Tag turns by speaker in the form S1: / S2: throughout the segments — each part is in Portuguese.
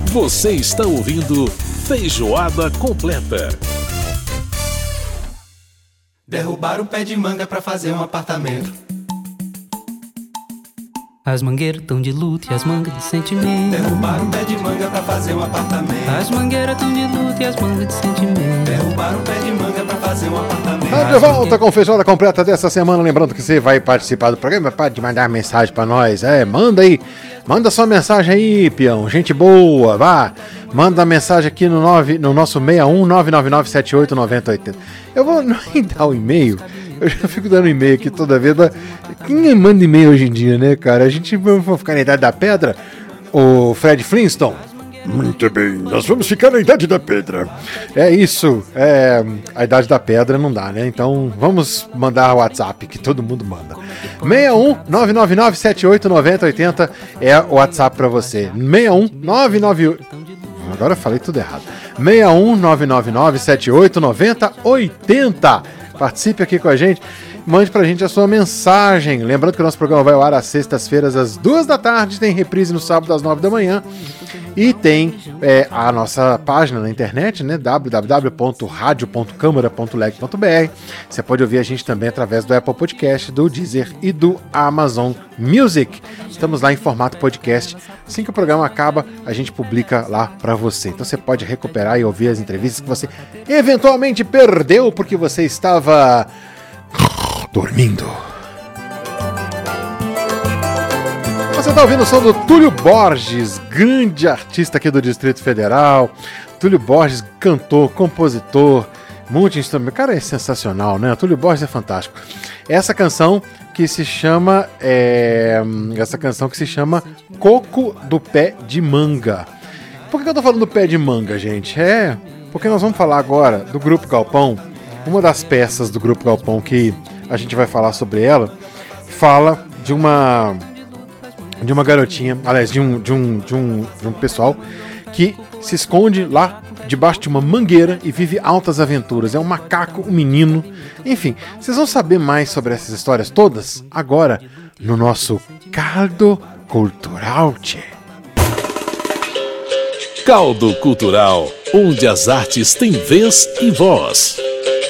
S1: Você está ouvindo Feijoada Completa.
S2: Derrubaram um pé de manga pra fazer um apartamento.
S3: As mangueiras tão de luto e as mangas de sentimento.
S2: Derrubaram um pé de manga pra fazer um apartamento.
S3: As mangueiras tão de luto e as mangas de sentimento.
S2: Derrubaram um pé de manga pra fazer um apartamento.
S4: Tá de volta com Feijoada Completa dessa semana. Lembrando que você vai participar do programa, pode mandar mensagem pra nós. Manda aí. Manda sua mensagem aí, peão. Gente boa, vá. Manda mensagem aqui no nosso 61 999 78 9080. Eu vou nem dar o e-mail. Eu já fico dando e-mail aqui toda vez. Mas quem manda e-mail hoje em dia, né, cara? A gente vai ficar na Idade da Pedra? O Fred Flintstone? Muito bem, nós vamos ficar na Idade da Pedra. É isso. A Idade da Pedra não dá, né? Então vamos mandar o WhatsApp, que todo mundo manda. 61 999 78 9080 é o WhatsApp pra você. 61 998. Agora eu falei tudo errado. 61 999 78 9080. Participe aqui com a gente. Mande pra gente a sua mensagem. Lembrando que o nosso programa vai ao ar às sextas-feiras, às 2 da tarde. Tem reprise no sábado, às 9 da manhã. E tem a nossa página na internet, né? www.radio.câmara.leg.br. Você pode ouvir a gente também através do Apple Podcast, do Deezer e do Amazon Music. Estamos lá em formato podcast. Assim que o programa acaba, a gente publica lá pra você. Então você pode recuperar e ouvir as entrevistas que você eventualmente perdeu porque você estava dormindo. Você está ouvindo o som do Túlio Borges, grande artista aqui do Distrito Federal. Túlio Borges, cantor, compositor, multi-instrumento. Cara, é sensacional, né? Túlio Borges é fantástico. Essa canção que se chama Coco do Pé de Manga. Por que eu tô falando do pé de manga, gente? Porque nós vamos falar agora do Grupo Galpão. Uma das peças do Grupo Galpão que a gente vai falar sobre ela fala de uma garotinha, aliás, de um pessoal que se esconde lá debaixo de uma mangueira e vive altas aventuras. É um macaco, um menino. Enfim, vocês vão saber mais sobre essas histórias todas agora no nosso Caldo Cultural.
S1: Caldo Cultural, onde as artes têm vez e voz.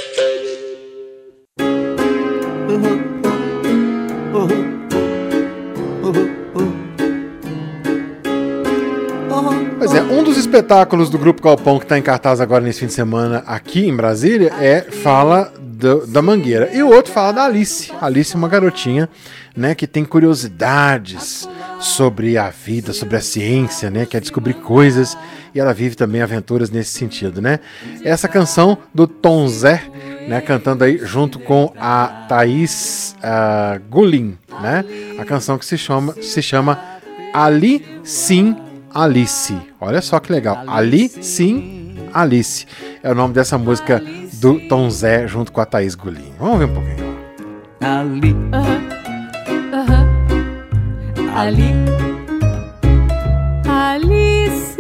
S4: Pois é, um dos espetáculos do Grupo Galpão que está em cartaz agora nesse fim de semana aqui em Brasília fala da Mangueira. E o outro fala da Alice. Alice é uma garotinha, né, que tem curiosidades sobre a vida, sobre a ciência, né, quer descobrir coisas e ela vive também aventuras nesse sentido, né. Essa canção do Tom Zé, né, cantando aí junto com a Thaís Gulin, né, a canção que se chama Ali Sim Alice. Olha só que legal. Ali Sim Alice é o nome dessa música do Tom Zé junto com a Thaís Gulin. Vamos ver um pouquinho.
S3: Ali. Ali.
S5: Alice.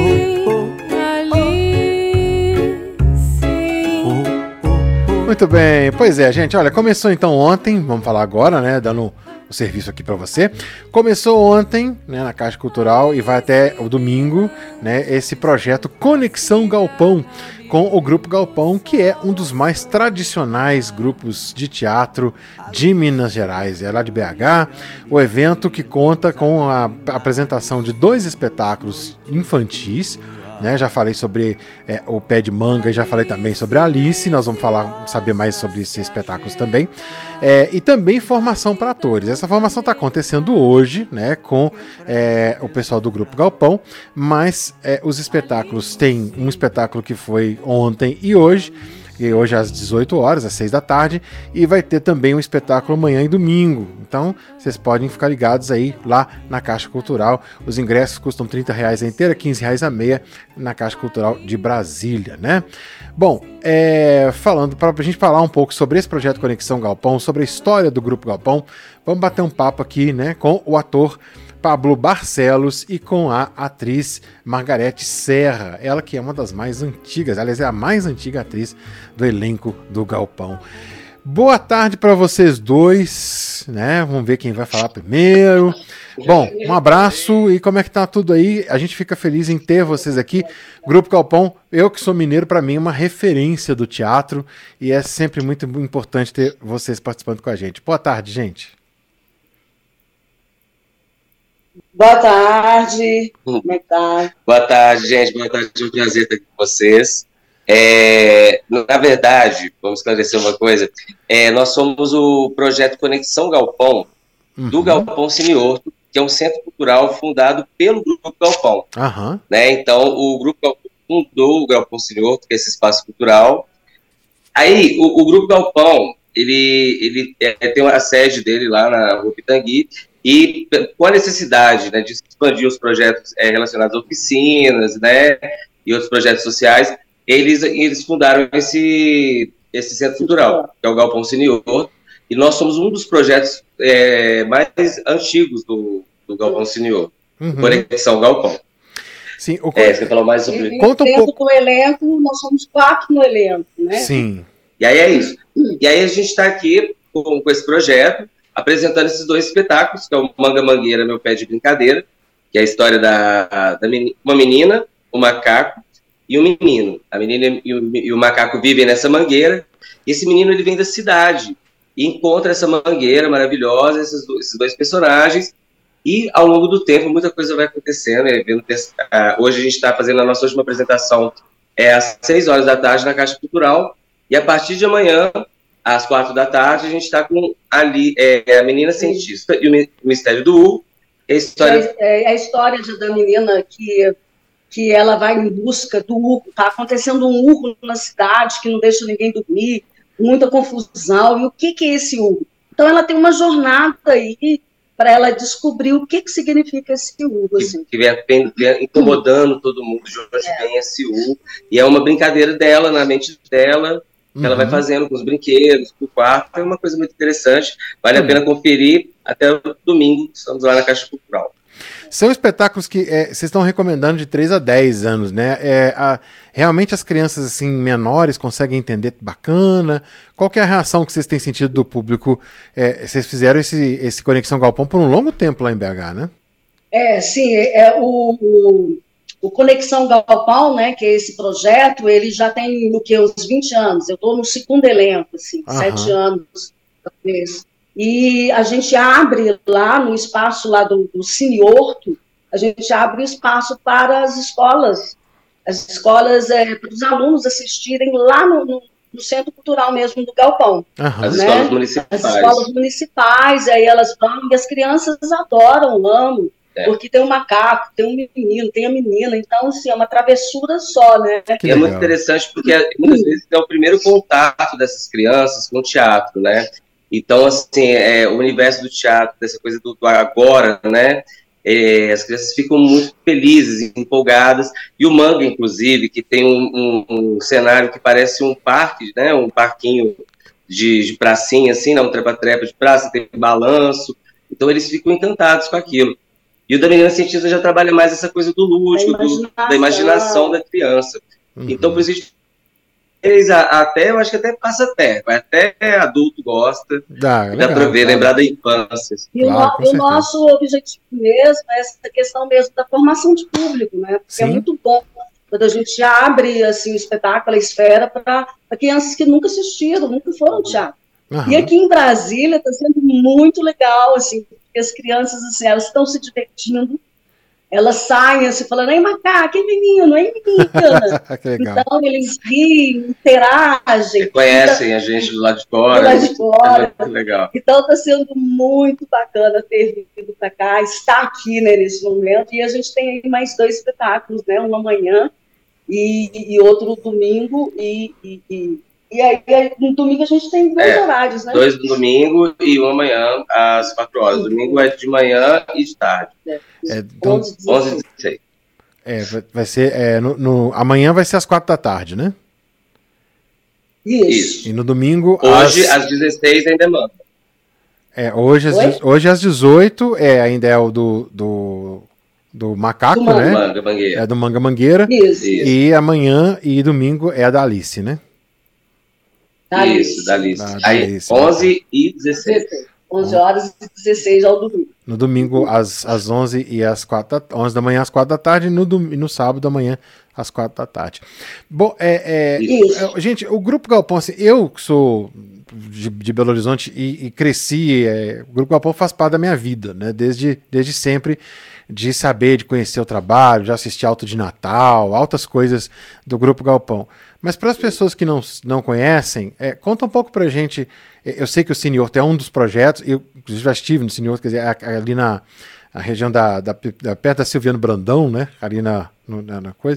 S4: Muito bem. Pois é, gente. Olha, começou então ontem. Vamos falar agora, né? Dando o serviço aqui para você. Começou ontem, né, na Caixa Cultural e vai até o domingo, né, esse projeto Conexão Galpão com o Grupo Galpão, que é um dos mais tradicionais grupos de teatro de Minas Gerais. É lá de BH, o evento que conta com a apresentação de 2 espetáculos infantis, né? Já falei sobre o Pé de Manga e já falei também sobre a Alice. Nós vamos saber mais sobre esses espetáculos também. E também formação para atores. Essa formação está acontecendo hoje, né, com o pessoal do Grupo Galpão, mas os espetáculos, tem um espetáculo que foi ontem e hoje às 18 horas, às 6 da tarde, e vai ter também um espetáculo amanhã e domingo. Então, vocês podem ficar ligados aí lá na Caixa Cultural. Os ingressos custam R$30 a inteira, R$15 a meia na Caixa Cultural de Brasília, né? Bom, falando para a gente falar um pouco sobre esse projeto Conexão Galpão, sobre a história do Grupo Galpão, vamos bater um papo aqui, né, com o ator Pablo Barcelos e com a atriz Margarete Serra, ela que é uma das mais antigas, aliás, é a mais antiga atriz do elenco do Galpão. Boa tarde para vocês dois, né? Vamos ver quem vai falar primeiro. Bom, um abraço e como é que tá tudo aí? A gente fica feliz em ter vocês aqui. Grupo Galpão, eu que sou mineiro, para mim é uma referência do teatro e é sempre muito importante ter vocês participando com a gente. Boa tarde, gente.
S5: Boa tarde. Como é que tá?
S6: Boa tarde, gente. Boa tarde, é um prazer estar aqui com vocês. Na verdade, vamos esclarecer uma coisa. Nós somos o projeto Conexão Galpão, do Galpão Cineorto, que é um centro cultural fundado pelo Grupo Galpão. Né? Então, o Grupo Galpão fundou o Galpão Cineorto, que é esse espaço cultural. Aí, o Grupo Galpão, ele tem a sede dele lá na Rua Pitangui, e com a necessidade, né, de expandir os projetos relacionados a oficinas, né, e outros projetos sociais, eles fundaram esse centro cultural, que é o Galpão Cineorto, e nós somos um dos projetos mais antigos do Galpão Cineorto, Conexão Galpão.
S4: Sim,
S6: você falou mais sobre isso.
S5: Conta um pouco do elenco, nós somos 4 no elenco, né?
S4: Sim.
S6: E aí é isso. E aí a gente está aqui com esse projeto, apresentando esses 2 espetáculos, que é o Manga Mangueira, Meu Pé de Brincadeira, que é a história uma menina, um macaco e um menino. A menina e o macaco vivem nessa mangueira, e esse menino ele vem da cidade e encontra essa mangueira maravilhosa, esses 2 personagens, e ao longo do tempo muita coisa vai acontecendo. Hoje a gente está fazendo a nossa última apresentação às 6 horas da tarde na Caixa Cultural, e a partir de amanhã, às 4 da tarde, a gente está com ali a menina cientista e o mistério do urro. A
S5: história da menina que ela vai em busca do urro. Está acontecendo um urro na cidade que não deixa ninguém dormir, muita confusão. E o que é esse urro? Então ela tem uma jornada aí para ela descobrir o que significa esse urro. Assim.
S6: Que vem incomodando todo mundo de onde vem esse urro. E é uma brincadeira dela, na mente dela, que ela vai fazendo com os brinquedos, com o quarto. É uma coisa muito interessante. Vale a pena conferir. Até o domingo, estamos lá na Caixa Cultural.
S4: São espetáculos que vocês estão recomendando de 3 a 10 anos, né? Realmente as crianças assim, menores conseguem entender bacana? Qual que é a reação que vocês têm sentido do público? Vocês fizeram esse Conexão Galpão por um longo tempo lá em BH, né?
S5: Sim. O Conexão Galpão, né, que é esse projeto, ele já tem uns 20 anos. Eu estou no 2º elenco, assim, 7 anos. E a gente abre lá no espaço lá do Cineorto, a gente abre o espaço para as escolas para os alunos assistirem lá no Centro Cultural mesmo do Galpão.
S6: As escolas municipais.
S5: As escolas municipais, aí elas vão, e as crianças adoram, amam. Porque tem um macaco, tem um menino, tem a menina, então, assim, é uma travessura só, né?
S6: E é muito interessante porque muitas vezes é o primeiro contato dessas crianças com o teatro, né? Então, assim, o universo do teatro, dessa coisa do agora, né? As crianças ficam muito felizes, empolgadas, e o manga, inclusive, que tem um cenário que parece um parque, né? Um parquinho de pracinha, assim, né? Um trepa-trepa de praça, tem balanço, então eles ficam encantados com aquilo. E o da menina cientista já trabalha mais essa coisa do lúdico, da imaginação da criança. Então, por isso, eu acho que até passa até adulto gosta, dá para ver, lembrar da infância.
S5: E o nosso objetivo mesmo é essa questão mesmo da formação de público, né? Porque é muito bom quando a gente abre assim, o espetáculo, a esfera, para crianças que nunca assistiram, nunca foram ao teatro. E aqui em Brasília está sendo muito legal, assim, porque as crianças, assim, elas estão se divertindo, elas saem assim, falando, ei, macaco, é menino, é menina. Então, eles riem, interagem.
S6: Reconhecem a gente do lado de fora.
S5: Do lado de fora.
S6: É muito legal.
S5: Então, está sendo muito bacana ter vindo para cá, estar aqui, né, nesse momento. E a gente tem aí mais 2 espetáculos, né, um amanhã e outro no domingo. E aí, no domingo, a gente tem 2 horários, né?
S6: 2 no domingo e um amanhã, às 4 horas. Domingo é de manhã e de tarde.
S4: Então,
S6: 11 e 16.
S4: Vai ser, amanhã vai ser às 4 da tarde, né?
S5: Isso.
S4: E no domingo...
S6: Hoje, às 16, ainda é manga.
S4: Hoje às 18, ainda é o do macaco, né?
S6: Manga Mangueira.
S4: É do Manga Mangueira.
S5: Isso.
S4: E amanhã e domingo é a da Alice, né?
S6: Isso, da Alice.
S4: Da
S6: Aí,
S4: Alice,
S6: 11 e 16.
S5: 11 horas e 16 ao domingo.
S4: No domingo, às 11 e às 11 da manhã, às 4 da tarde, e no sábado da manhã, às 4 da tarde. Bom, gente, o Grupo Galpão, assim, eu que sou de Belo Horizonte e cresci, o Grupo Galpão faz parte da minha vida, né? Desde sempre, de saber, de conhecer o trabalho, de assistir Alto de Natal, altas coisas do Grupo Galpão. Mas para as pessoas que não conhecem, conta um pouco pra gente. Eu sei que o Cine Horto é um dos projetos, eu já estive no Cine Horto, quer dizer, ali na região perto da Silviano Brandão, né? Ali na coisa.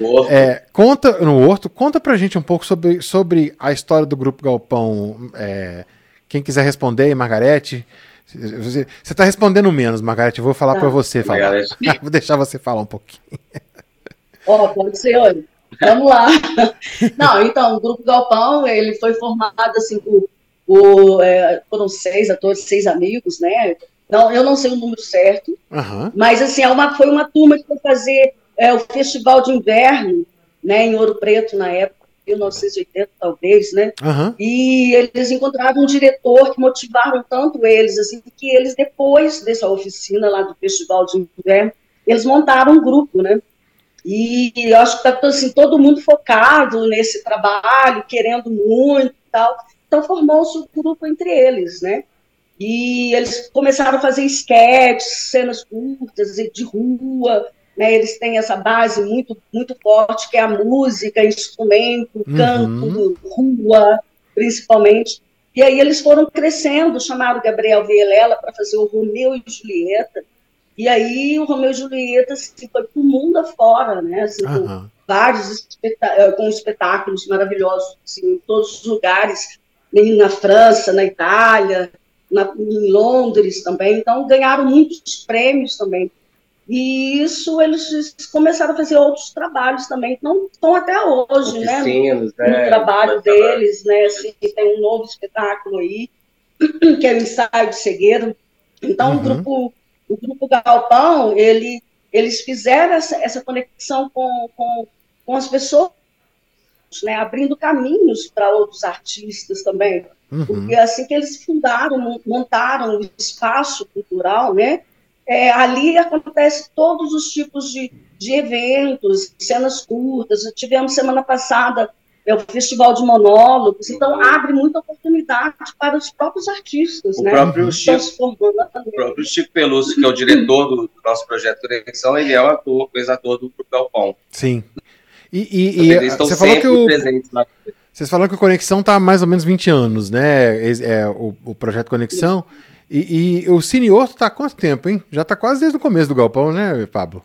S4: Conta pra gente um pouco sobre a história do Grupo Galpão. Quem quiser responder aí, Margarete. Você está respondendo menos, Margarete. Eu vou falar para você falar. Vou deixar você falar um pouquinho.
S5: Pode ser, olha. Vamos lá. Não, então, o Grupo Galpão, ele foi formado assim foram 6 atores, 6 amigos, né? Não, eu não sei o número certo, mas assim, foi uma turma que foi fazer o Festival de Inverno, né, em Ouro Preto, na época, 1980 talvez, né? E eles encontraram um diretor que motivaram tanto eles, assim, que eles, depois dessa oficina lá do Festival de Inverno, eles montaram um grupo, né? E eu acho que está assim, todo mundo focado nesse trabalho, querendo muito e tal. Então formou-se um grupo entre eles, né? E eles começaram a fazer esquetes, cenas curtas, de rua, né? Eles têm essa base muito, muito forte, que é a música, instrumento, canto, rua, principalmente. E aí eles foram crescendo, chamaram Gabriel Vielela para fazer o Romeu e Julieta. E aí o Romeu e Julieta assim, foi para o mundo afora, né? Assim, com vários espetáculos maravilhosos assim, em todos os lugares, na França, na Itália, em Londres também. Então ganharam muitos prêmios também. E isso eles começaram a fazer outros trabalhos também, não estão até hoje, né? No trabalho deles, né? Assim, tem um novo espetáculo aí, que é o Ensaio de Cegueiro. Então o Grupo Galpão, eles fizeram essa conexão com as pessoas, né, abrindo caminhos para outros artistas também. Porque assim que eles fundaram, montaram o espaço cultural, né, ali acontece todos os tipos de eventos, cenas curtas. Tivemos semana passada o Festival de Monólogos, então abre muita oportunidade para os próprios artistas,
S6: o
S5: né?
S6: Próprio Chico Pelúcio, que é o diretor do nosso projeto Conexão, ele é o ator, ex-ator do Grupo Galpão.
S4: Sim. Eles estão sempre presentes lá. Vocês falaram que o Conexão está há mais ou menos 20 anos, né? O projeto Conexão. E o Cine Horto está há quanto tempo, hein? Já está quase desde o começo do Galpão, né, Pablo?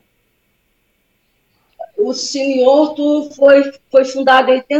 S5: O Cine Horto foi fundado em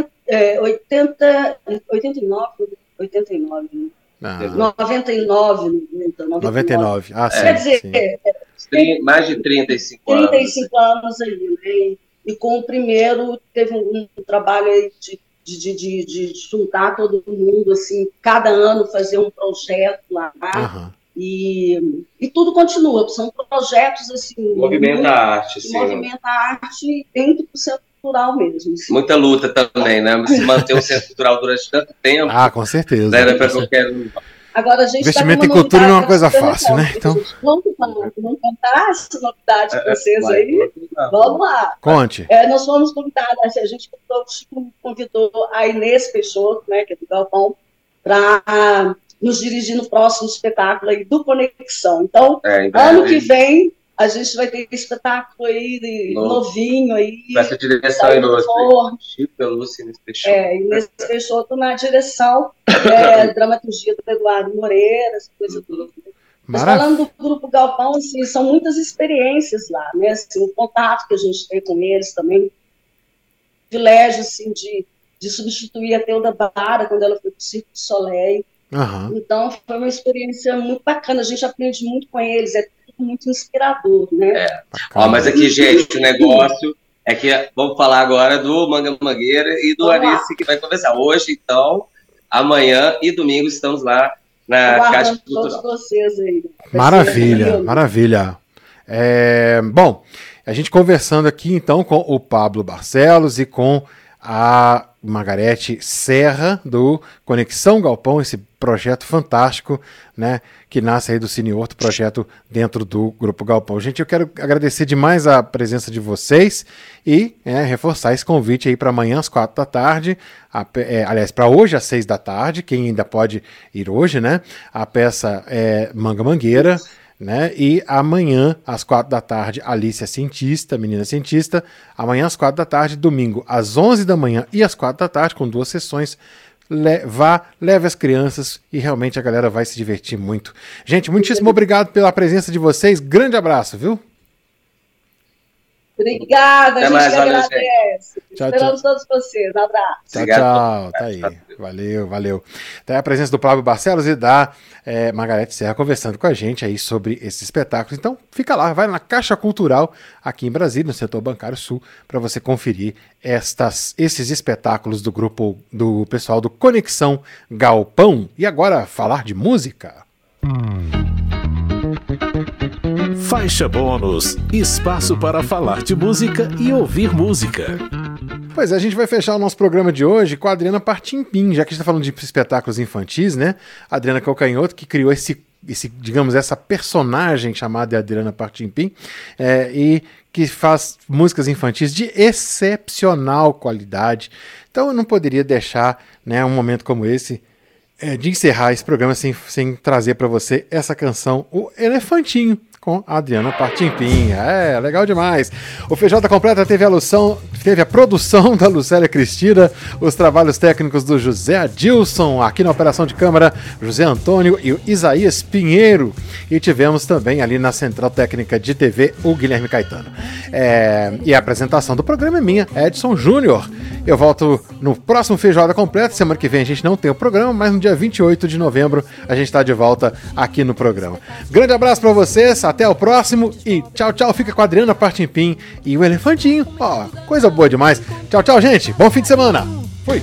S5: 99.
S4: Ah, sim.
S5: Quer dizer,
S6: sim. Mais de 35 anos.
S5: 35 anos aí, né? E com o primeiro teve um trabalho aí de juntar todo mundo, assim, cada ano fazer um projeto lá. E tudo continua, são projetos assim.
S6: Movimenta a arte, sim.
S5: Movimenta a arte dentro do centro cultural mesmo. Assim.
S6: Muita luta também, né? Se manter o centro cultural durante tanto tempo.
S4: Ah, com certeza.
S6: Né? Para qualquer um.
S5: Agora, a gente
S4: investimento em cultura não é uma coisa fácil, né? Então...
S5: Vamos contar essa novidade para vocês aí? Vamos lá.
S4: Conte.
S5: Nós fomos convidados, a gente convidou a Inês Peixoto, né, que é do Galpão, para nos dirigir no próximo espetáculo aí do Conexão. Então, ano que vem, a gente vai ter espetáculo aí novinho aí.
S6: Vai ser direção Chico Pelúcio, Inês Peixoto.
S5: Inês Peixoto na direção, dramaturgia do Eduardo Moreira, essa coisa toda. Mas falando do Grupo Galpão, assim, são muitas experiências lá, né? Assim, o contato que a gente tem com eles também, privilégio assim, de substituir a Teuda Bara quando ela foi para o Circo du Soleil. Então, foi uma experiência muito bacana, a gente aprende muito com eles, muito inspirador, né?
S6: Mas aqui, gente, o negócio é que vamos falar agora do Manga Mangueira e do Alice, que vai conversar. Hoje, então, amanhã e domingo estamos lá na Caixa Cultural.
S5: Todos vocês aí.
S4: Maravilha. Bom, a gente conversando aqui, então, com o Pablo Barcelos e com a Margarete Serra, do Conexão Galpão, esse projeto fantástico, né, que nasce aí do Cine Horto, projeto dentro do Grupo Galpão. Gente, eu quero agradecer demais a presença de vocês e reforçar esse convite aí para amanhã às 4 da tarde, aliás, para hoje às 6 da tarde, quem ainda pode ir hoje, né, a peça é Manga Mangueira, né? E amanhã, às 4 da tarde, Alice é cientista, menina cientista. Amanhã, às 4 da tarde, domingo, às 11 da manhã e às 4 da tarde, com 2 sessões. Leve as crianças e realmente a galera vai se divertir muito. Gente, muitíssimo obrigado pela presença de vocês. Grande abraço, viu?
S5: Obrigada, a gente
S6: mais,
S5: agradece.
S4: Tchau,
S5: Esperamos todos vocês. Um abraço.
S4: Tchau. Tá aí. Valeu. Tá aí a presença do Flávio Barcelos e da Margarete Serra conversando com a gente aí sobre esses espetáculos. Então, fica lá, vai na Caixa Cultural aqui em Brasília, no setor bancário sul, para você conferir esses espetáculos do grupo, do pessoal do Conexão Galpão. E agora, falar de música.
S1: Faixa bônus, espaço para falar de música e ouvir música.
S4: Pois é, a gente vai fechar o nosso programa de hoje com a Adriana Partimpim, já que a gente está falando de espetáculos infantis, né? A Adriana Calcanhoto, que criou digamos, essa personagem chamada Adriana Partimpim, e que faz músicas infantis de excepcional qualidade. Então eu não poderia deixar, né, um momento como esse de encerrar esse programa sem trazer para você essa canção, o Elefantinho, com a Adriana Partimpim. Legal demais. O Feijoada Completa teve a produção da Lucélia Cristina, os trabalhos técnicos do José Adilson, aqui na operação de câmara, José Antônio e o Isaías Pinheiro. E tivemos também ali na Central Técnica de TV o Guilherme Caetano. E a apresentação do programa é minha, Edson Júnior. Eu volto no próximo Feijoada Completa. Semana que vem a gente não tem o programa, mas no dia 28 de novembro a gente está de volta aqui no programa. Grande abraço para vocês, até o próximo e tchau. Fica com a Adriana Partimpim e o Elefantinho. Coisa boa demais. Tchau, gente. Bom fim de semana. Fui.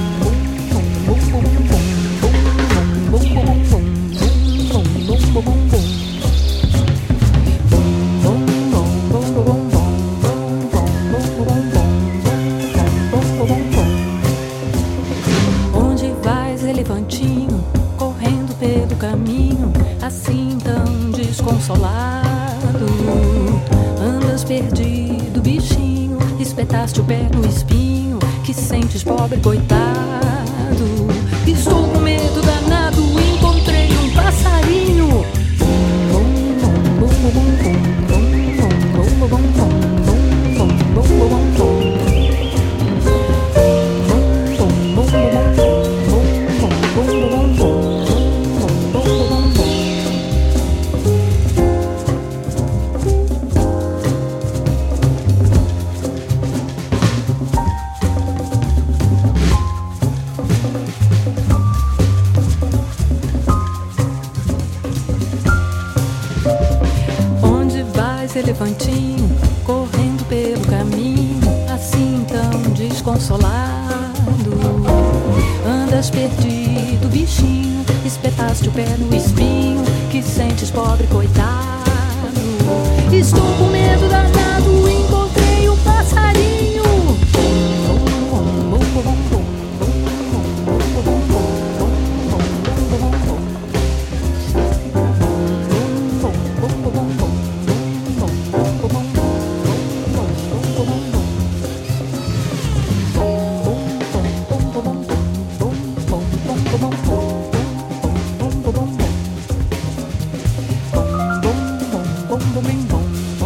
S7: Onde vais, elefantinho, correndo pelo caminho, assim tão desconsolado? Andas perdido, bichinho, espetaste o pé no espinho, que sentes, pobre coitado? Estou com medo danado, encontrei um passarinho. Elefantinho, correndo pelo caminho, assim tão desconsolado. Andas perdido, bichinho, espetaste o pé no espinho, que sentes, pobre coitado? Estou com medo danado, encontrei um passarinho. Bom, bom, bom, bom, bom.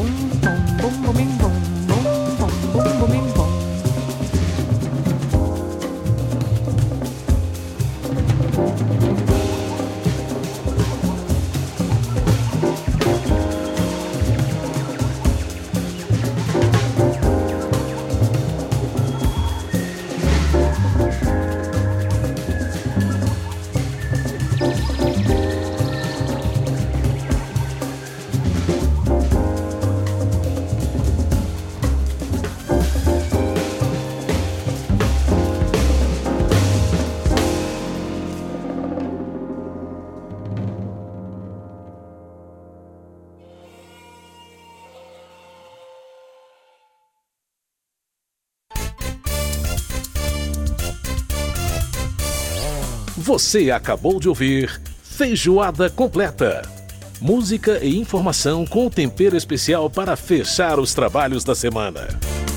S1: Você acabou de ouvir Feijoada Completa. Música e informação com tempero especial para fechar os trabalhos da semana.